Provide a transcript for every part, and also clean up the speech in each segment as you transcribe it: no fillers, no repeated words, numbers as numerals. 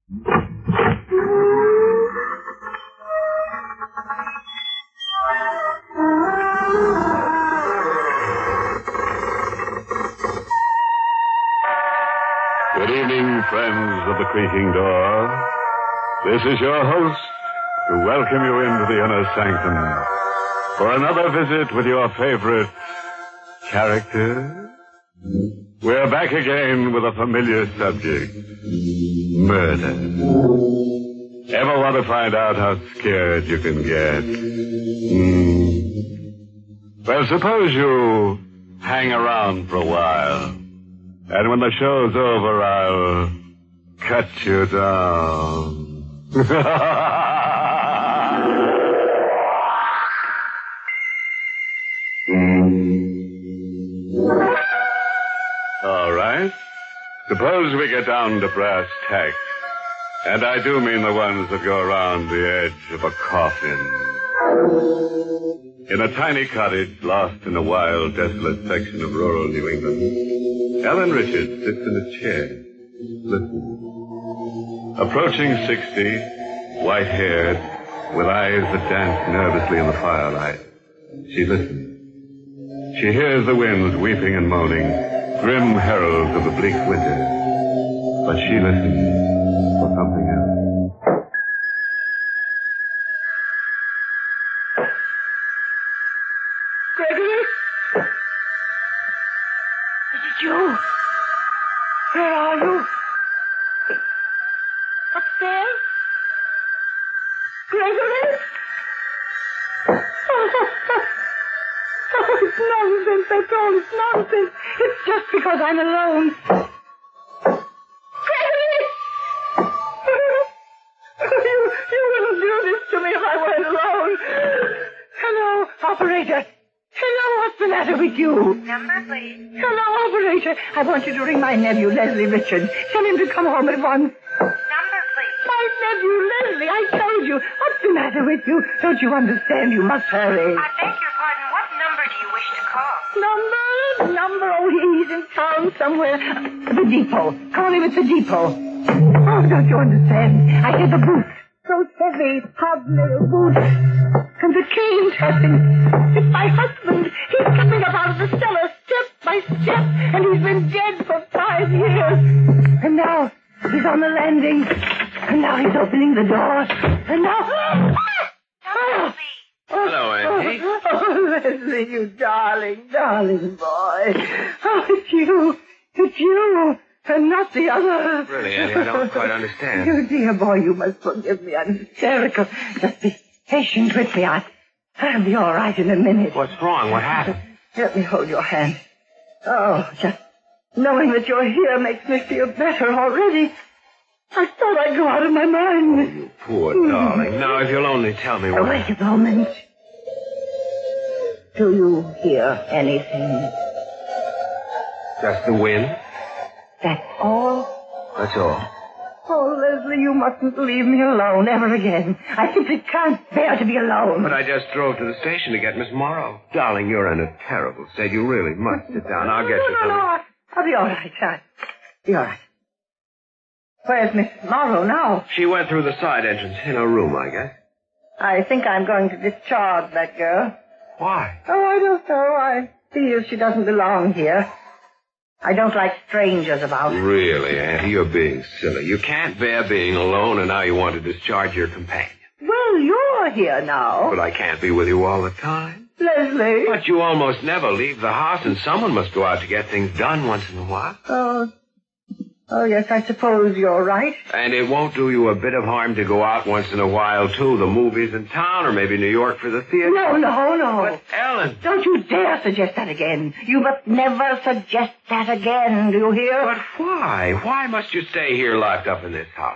Good evening, friends of the creaking door. This is your host to welcome you into the inner sanctum for another visit with your favorite character. We're back again with a familiar subject, murder. Ever want to find out how scared you can get? Well, suppose you hang around for a while. And when the show's over, I'll cut you down. All right. Suppose we get down to brass tacks. And I do mean the ones that go around the edge of a coffin. In a tiny cottage lost in a wild, desolate section of rural New England, Ellen Richards sits in a chair. Listen. Approaching 60, white-haired, with eyes that dance nervously in the firelight, she listens. She hears the winds weeping and moaning, grim heralds of a bleak winter. But she listens for something else. Gregory? Is it you? Where are you? Upstairs? Gregory? Oh, it's nonsense, that's all. It's nonsense. It's just because I'm alone. Gregory! You wouldn't do this to me if I weren't alone. Hello, operator. Hello, what's the matter with you? Number, please. Hello, operator. I want you to ring my nephew, Leslie Richards. Tell him to come home at once. Number, please. My nephew, Leslie, I told you. What's the matter with you? Don't you understand? You must hurry. I beg your pardon. What number do you wish to call? Number. Oh, he's in town somewhere. The depot. Call him at the depot. Oh, don't you understand? I hear the boots. Those heavy, hobnail boots. And the cane tapping. It's my husband. He's coming up out of the cellar step by step. And he's been dead for 5 years. And now he's on the landing. And now he's opening the door. And now... Number, please. Hello, Auntie. Oh, Leslie, you darling, darling boy. Oh, it's you. It's you. And not the others. Really, Auntie, I don't quite understand. You dear boy, you must forgive me. I'm hysterical. Just be patient with me. I'll be all right in a minute. What's wrong? What happened? Let me hold your hand. Oh, just knowing that you're here makes me feel better already. I thought I'd go out of my mind. You poor darling. Now, if you'll only tell me what... Wait a moment. Do you hear anything? Just the wind? That's all? That's all. Oh, Leslie, you mustn't leave me alone ever again. I simply can't bear to be alone. But I just drove to the station to get Miss Morrow. Darling, you're in a terrible state. You really must sit down. I'll get you... No. I'll be all right. I'll be all right. Where's Miss Morrow now? She went through the side entrance in her room, I guess. I think I'm going to discharge that girl. Why? Oh, I don't know. I feel she doesn't belong here. I don't like strangers about. Really, Auntie, you're being silly. You can't bear being alone, and now you want to discharge your companion. Well, you're here now. But I can't be with you all the time. Leslie. But you almost never leave the house, and someone must go out to get things done once in a while. Oh, yes, I suppose you're right. And it won't do you a bit of harm to go out once in a while, too. The movies in town, or maybe New York for the theater. No. But, Ellen... Don't you dare suggest that again. You must never suggest that again, do you hear? But why? Why must you stay here locked up in this house?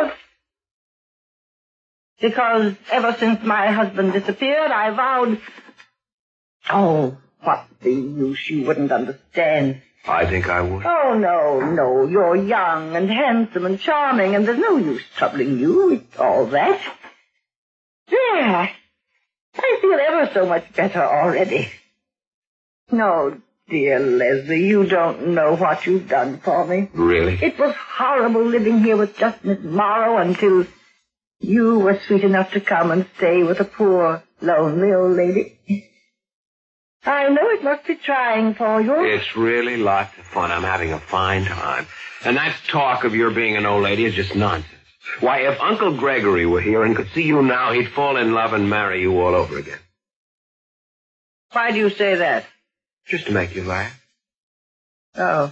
Because ever since my husband disappeared, I vowed... Oh, what's the use? You wouldn't understand. I think I would. Oh, no. You're young and handsome and charming, and there's no use troubling you with all that. There. I feel ever so much better already. No, dear Leslie, you don't know what you've done for me. Really? It was horrible living here with just Miss Morrow until you were sweet enough to come and stay with a poor, lonely old lady. I know it must be trying for you. It's really lots of fun. I'm having a fine time. And that talk of your being an old lady is just nonsense. Why, if Uncle Gregory were here and could see you now, he'd fall in love and marry you all over again. Why do you say that? Just to make you laugh. Oh.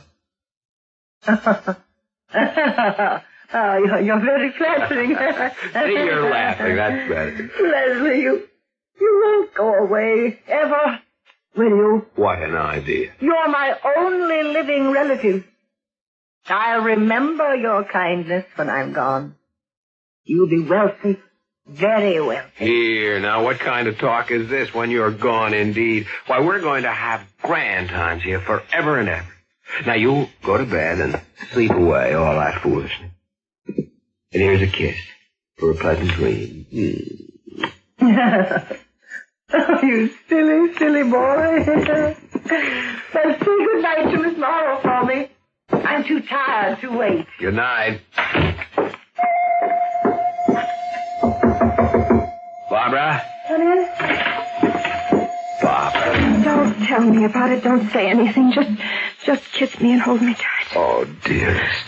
Oh, you're very flattering. See, you're laughing. That's better. Leslie, you won't go away, ever, will you? What an idea. You're my only living relative. I'll remember your kindness when I'm gone. You'll be wealthy, very wealthy. Here, now, what kind of talk is this when you're gone, indeed? Why, we're going to have grand times here forever and ever. Now, you go to bed and sleep away all that foolishness. And here's a kiss for a pleasant dream. Oh, you silly, silly boy. Well, say good night to Miss Morrow for me. I'm too tired to wait. Good night. Barbara? Honey? Barbara. Don't tell me about it. Don't say anything. Just kiss me and hold me tight. Oh, dearest.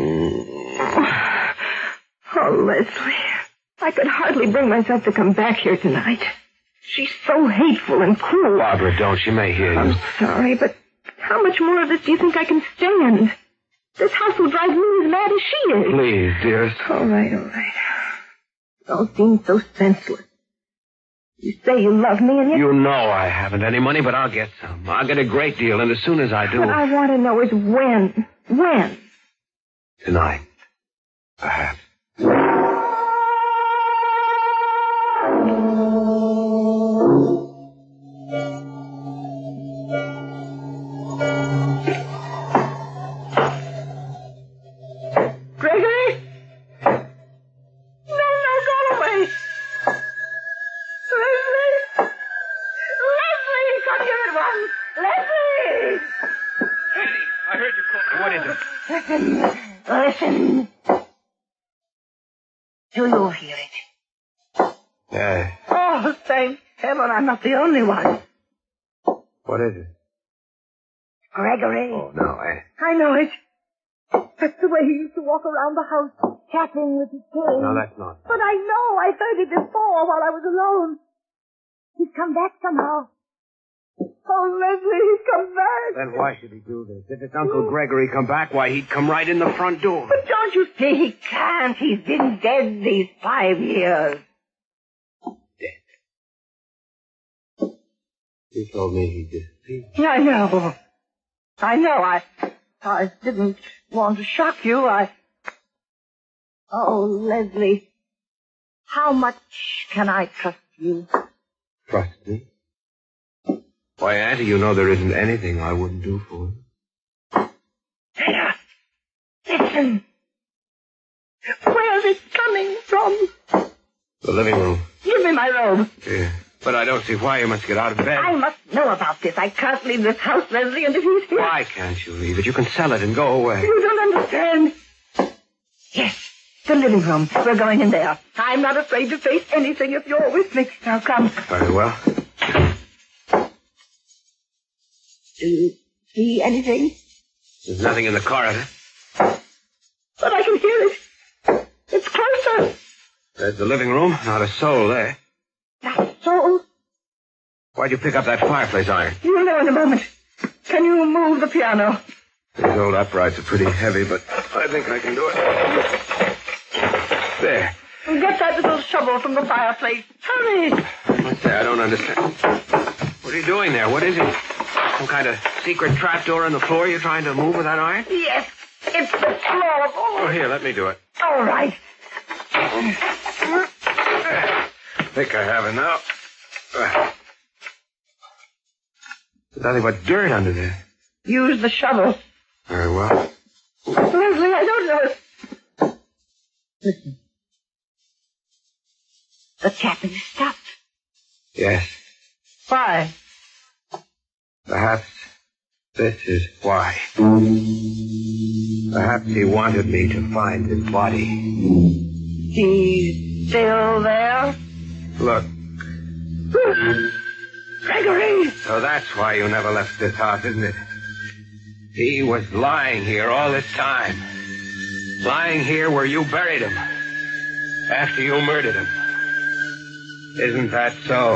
Oh, Leslie. I could hardly bring myself to come back here tonight. She's so hateful and cruel. Barbara, don't. She may hear you. I'm sorry, but how much more of this do you think I can stand? This house will drive me as mad as she is. Please, dearest. All right. Don't seem so senseless. You say you love me, and yet... You know I haven't any money, but I'll get some. I'll get a great deal, and as soon as I do... What I want to know is when. When? Tonight. Perhaps. Gregory? No, go away. Leslie, come here at once. Leslie! Annie, I heard you call. What is it? Listen. Do you hear it? Yeah. Oh, thank heaven I'm not the only one. What is it? Gregory. Oh, no, I know it. That's the way he used to walk around the house, tapping with his cane. No, that's not. But I know. I heard it before while I was alone. He's come back somehow. Oh, Leslie, he's come back. Then why should he do this? If it's Uncle Gregory come back, why, he'd come right in the front door. But don't you see he can't? He's been dead these 5 years. Dead. You told me he disappeared. I know. I didn't want to shock you. Oh, Leslie, how much can I trust you? Trust me? Why, Auntie, you know there isn't anything I wouldn't do for you. There. Listen. Where's it coming from? The living room. Give me my robe. Yeah. But I don't see why you must get out of bed. I must know about this. I can't leave this house, Leslie, and if he's here... Why can't you leave it? You can sell it and go away. You don't understand. Yes, the living room. We're going in there. I'm not afraid to face anything if you're with me. Now, come. Very well. Do you see anything? There's nothing in the corridor. But I can hear it. It's closer. There's the living room. Not a soul there. Not so. Why'd you pick up that fireplace iron? You'll know in a moment. Can you move the piano? These old uprights are pretty heavy, but I think I can do it. There. Get that little shovel from the fireplace. Hurry. What's that? I don't understand. What are you doing there? What is it? Some kind of secret trapdoor in the floor you're trying to move with that iron? Yes, it's the floor. Oh, here, let me do it. All right. I think I have it now. There's nothing but dirt under there. Use the shovel. Very well. Leslie, I don't know. Listen. The tapping stopped. Yes. Why? Perhaps This is why. Perhaps he wanted me to find his body. He's still there? Look. Gregory! So that's why you never left this house, isn't it? He was lying here all this time. Lying here where you buried him. After you murdered him. Isn't that so?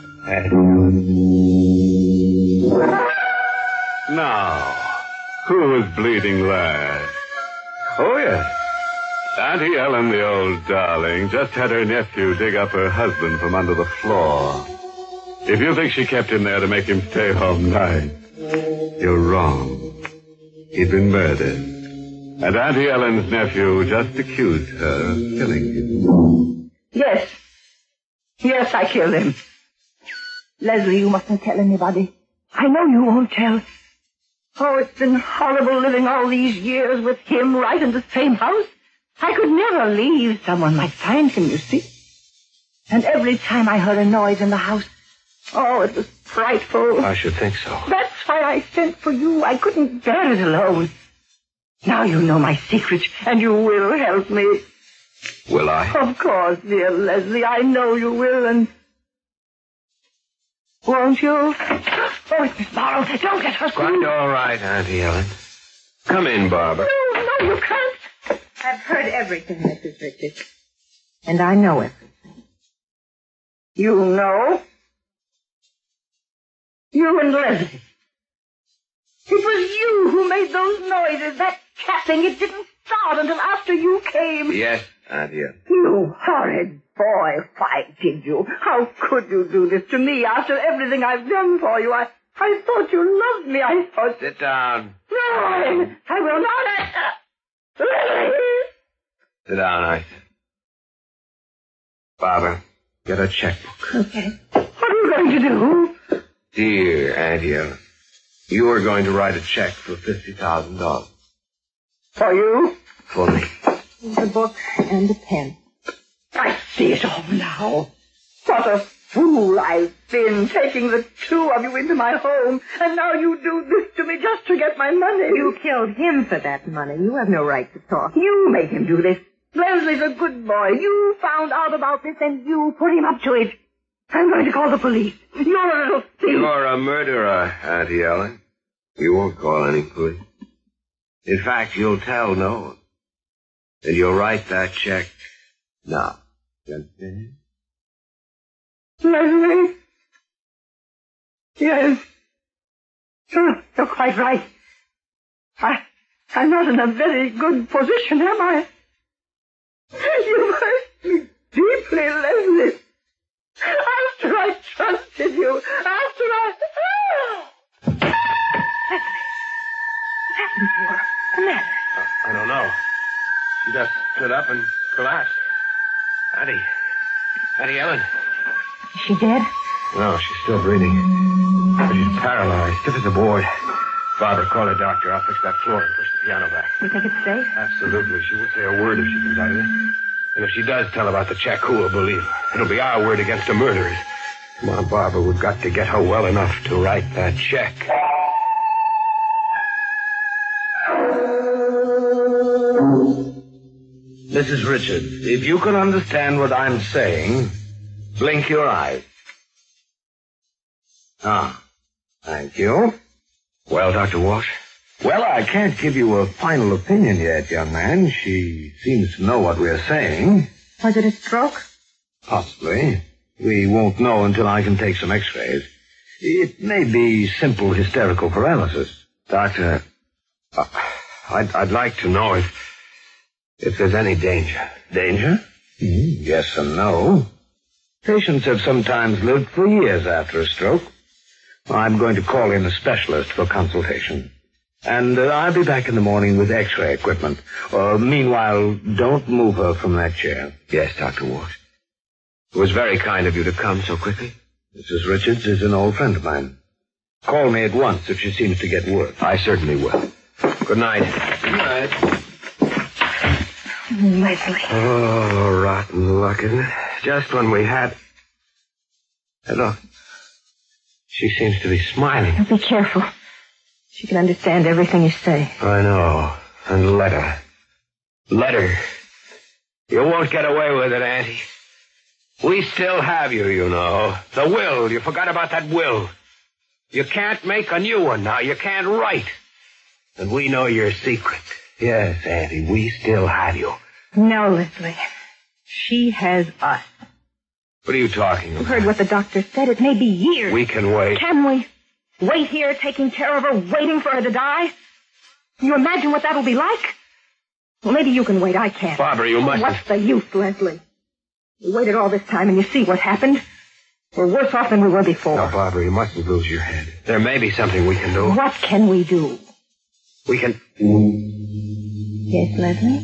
Now, who was bleeding last? Oh, yes. Auntie Ellen, the old darling, just had her nephew dig up her husband from under the floor. If you think she kept him there to make him stay home night, you're wrong. He'd been murdered. And Auntie Ellen's nephew just accused her of killing him. Yes. Yes, I killed him. Leslie, you mustn't tell anybody. I know you won't tell. Oh, it's been horrible living all these years with him right in the same house. I could never leave. Someone might find him, you see. And every time I heard a noise in the house, oh, it was frightful. I should think so. That's why I sent for you. I couldn't bear it alone. Now you know my secret, and you will help me. Will I? Of course, dear Leslie. I know you will, and... Won't you? Oh, it's Miss Morrow. Don't get her Quite all right, Auntie Ellen. Come in, Barbara. No, you can't. I've heard everything, Mrs. Richards. And I know everything. You know? You and Leslie. It was you who made those noises, that tapping. It didn't start until after you came. Yes, Auntie Ellen. You horrid boy. Why did you? How could you do this to me after everything I've done for you? I thought you loved me. I thought... Sit down. No, I will not. Leslie! Sit down, I said. Barbara, get a checkbook. Okay. What are you going to do? Dear Auntie Ellen, you are going to write a check for $50,000. For you? For me. The book and the pen. I see it all now. What a fool I've been, taking the two of you into my home, and now you do this to me just to get my money. You killed him for that money. You have no right to talk. You made him do this. Leslie's a good boy. You found out about this, and you put him up to it. I'm going to call the police. You're a little thief. You're a murderer, Auntie Ellen. You won't call any police. In fact, you'll tell no one. And you'll write that check now. You understand? Leslie? Yes. You're quite right. I'm not in a very good position, am I? You hurt me deeply, Leslie. After I trusted you, after I... What happened to her? The matter? I don't know. She just stood up and collapsed. Auntie Ellen. Is she dead? No, she's still breathing. But she's paralyzed, stiff as a board. Barbara, call a doctor. I'll fix that floor and push the piano back. You think it's safe? Absolutely. She won't say a word if she comes out of this. And if she does tell about the check, who will believe her? It'll be our word against the murderers. Come on, Barbara. We've got to get her well enough to write that check. Mrs. Richards, if you can understand what I'm saying, blink your eyes. Ah, thank you. Well, Dr. Walsh? Well, I can't give you a final opinion yet, young man. She seems to know what we're saying. Was it a stroke? Possibly. We won't know until I can take some x-rays. It may be simple hysterical paralysis. Doctor, I'd like to know if there's any danger. Danger? Yes and no. Patients have sometimes lived for years after a stroke. I'm going to call in a specialist for consultation. And I'll be back in the morning with x-ray equipment. Meanwhile, don't move her from that chair. Yes, Dr. Walsh. It was very kind of you to come so quickly. Mrs. Richards is an old friend of mine. Call me at once if she seems to get worse. I certainly will. Good night. Good night. Leslie. Oh, rotten luck, isn't it? Just when we had... Hey, look. She seems to be smiling. Be careful. She can understand everything you say. I know. And let her. Let her. You won't get away with it, Auntie. We still have you, you know. The will. You forgot about that will. You can't make a new one now. You can't write. And we know your secret. Yes, Auntie, we still have you. No, Leslie. She has us. What are you talking about? You heard what the doctor said. It may be years. We can wait. Can we? Wait here, taking care of her, waiting for her to die? Can you imagine what that'll be like? Well, maybe you can wait. I can't. Barbara, you mustn't. What's the use, Leslie? We waited all this time, and you see what happened. We're worse off than we were before. No, Barbara, you mustn't lose your head. There may be something we can do. What can we do? We can... Yes, Leslie?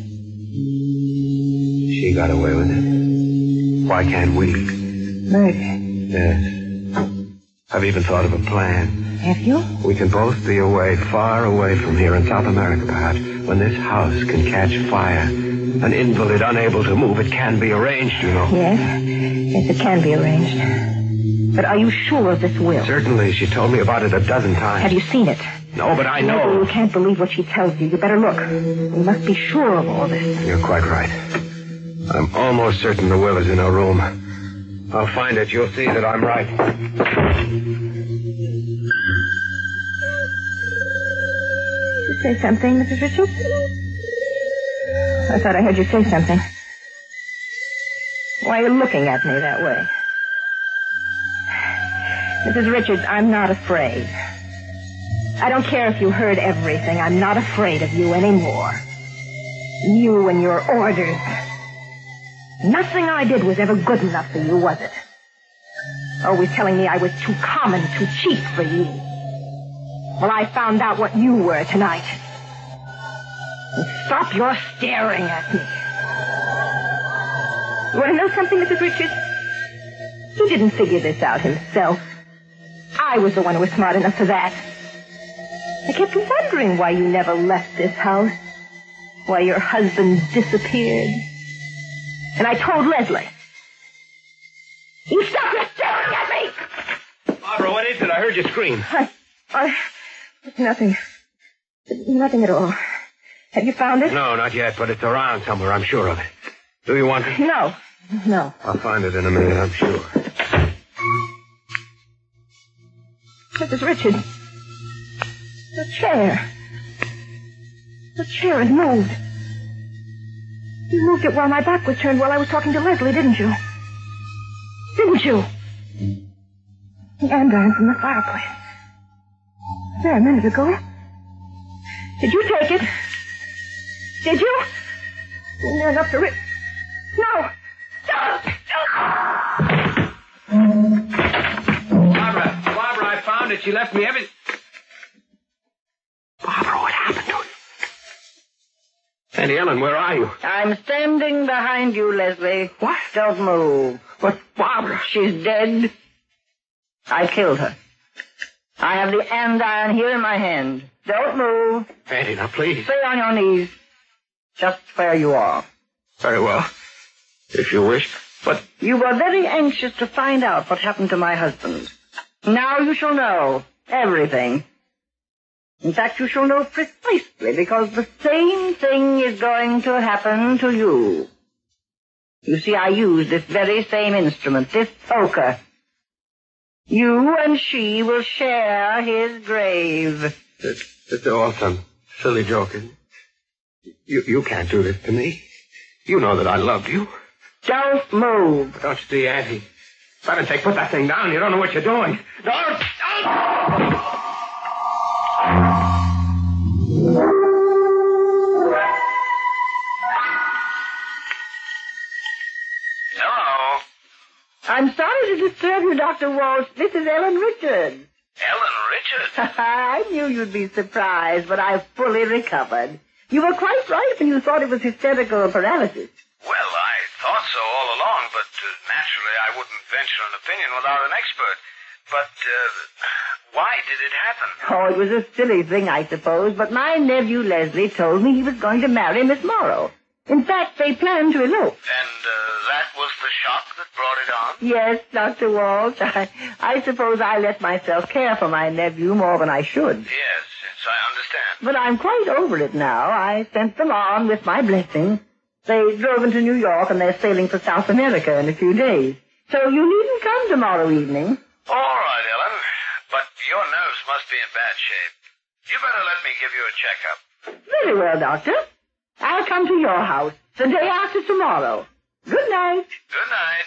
She got away with it. Why can't we? Murder. Yes. I've even thought of a plan. Have you? We can both be away, far away from here in South America, perhaps. When this house can catch fire, an invalid unable to move, it can be arranged, you know. Yes. Yes, it can be arranged. But are you sure of this will? Certainly. She told me about it a dozen times. Have you seen it? No, but I know. Maybe you can't believe what she tells you. You better look. We must be sure of all this. You're quite right. I'm almost certain the will is in her room. I'll find it. You'll see that I'm right. Did you say something, Mrs. Richards? I thought I heard you say something. Why are you looking at me that way? Mrs. Richards, I'm not afraid. I don't care if you heard everything. I'm not afraid of you anymore. You and your orders. Nothing I did was ever good enough for you, was it? Always telling me I was too common, too cheap for you. Well, I found out what you were tonight. And stop your staring at me. You want to know something, Mrs. Richards? He didn't figure this out himself. I was the one who was smart enough for that. I kept wondering why you never left this house. Why your husband disappeared. And I told Leslie. You stop your staring at me! Barbara, what is it? I heard you scream. It's nothing. Nothing at all. Have you found it? No, not yet, but it's around somewhere, I'm sure of it. Do you want it? No. I'll find it in a minute, I'm sure. Mrs. Richards. The chair. The chair has moved. You moved it while my back was turned while I was talking to Leslie, didn't you? Didn't you? The andirons from the fireplace. There a minute ago. Did you take it? Did you? Near enough to rip. No! Barbara, I found it. She left me everything. Barbara, what happened to you? Auntie Ellen, where are you? I'm standing behind you, Leslie. What? Don't move. But Barbara... She's dead. I killed her. I have the andiron here in my hand. Don't move. Auntie, now please. Stay on your knees. Just where you are. Very well. If you wish. But... You were very anxious to find out what happened to my husband. Now you shall know everything. In fact, you shall know precisely because the same thing is going to happen to you. You see, I used this very same instrument, this poker. You and she will share his grave. It's all some silly joke, isn't it? You can't do this to me. You know that I love you. Don't move. Don't you see, Auntie? Valentine, put that thing down. You don't know what you're doing. Don't! Hello. I'm sorry to disturb you, Dr. Walsh. This is Ellen Richards. Ellen Richards? I knew you'd be surprised, but I've fully recovered. You were quite right when you thought it was hysterical paralysis. Well, I thought so all along, but naturally I wouldn't venture an opinion without an expert. But why did it happen? Oh, it was a silly thing, I suppose, but my nephew Leslie told me he was going to marry Miss Morrow. In fact, they planned to elope. And that was the shock that brought it on? Yes, Dr. Walsh. I suppose I let myself care for my nephew more than I should. Yes, it's I understand. But I'm quite over it now. I sent them on with my blessing. They drove into New York, and they're sailing for South America in a few days. So you needn't come tomorrow evening. All right, Ellen. But your nerves must be in bad shape. You better let me give you a checkup. Very well, Doctor. I'll come to your house the day after tomorrow. Good night. Good night.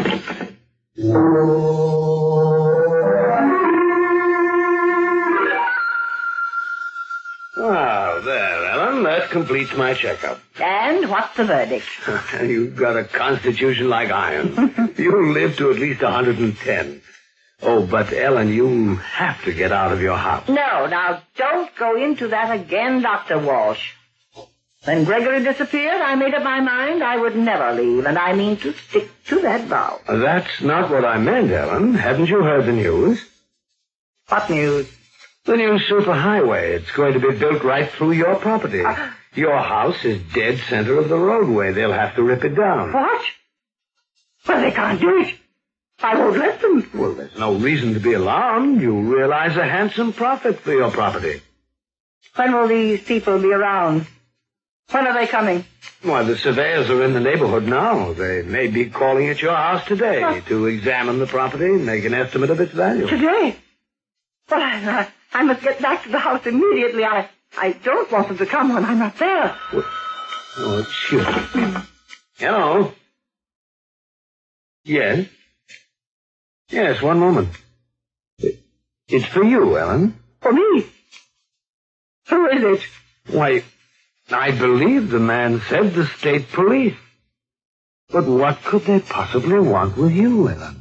Oh, there, Ellen. That completes my checkup. And what's the verdict? You've got a constitution like iron. You'll live to at least 110. Oh, but, Ellen, you have to get out of your house. No, now, don't go into that again, Dr. Walsh. When Gregory disappeared, I made up my mind I would never leave, and I mean to stick to that vow. That's not what I meant, Ellen. Haven't you heard the news? What news? The new superhighway. It's going to be built right through your property. Your house is dead center of the roadway. They'll have to rip it down. What? Well, they can't do it. I won't let them. Well, there's no reason to be alarmed. You realize a handsome profit for your property. When will these people be around? When are they coming? Why, the surveyors are in the neighborhood now. They may be calling at your house today to examine the property and make an estimate of its value. Today? Well, I must get back to the house immediately. I don't want them to come when I'm not there. Well, oh, excuse me. Hello? Yes? Yes, one moment. It's for you, Ellen. For me? Who is it? Why, I believe the man said the state police. But what could they possibly want with you, Ellen?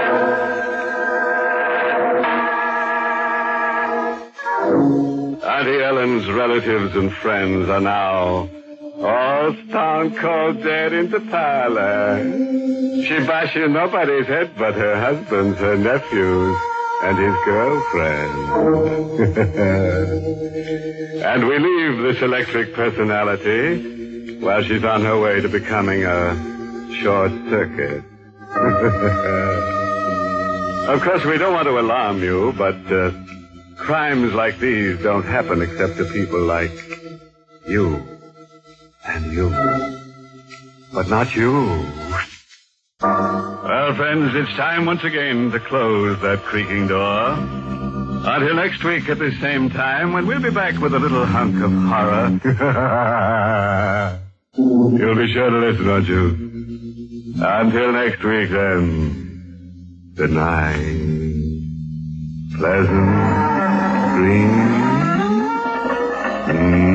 Auntie Ellen's relatives and friends are now all stone cold dead in the parlor. She bashing nobody's head but her husband's, her nephews, and his girlfriend. And we leave this electric personality while she's on her way to becoming a short circuit. Of course, we don't want to alarm you, but crimes like these don't happen except to people like you. And you. But not you. Well, friends, it's time once again to close that creaking door. Until next week at the same time, when we'll be back with a little hunk of horror. You'll be sure to listen, won't you? Until next week, then. Good night. Pleasant dreams.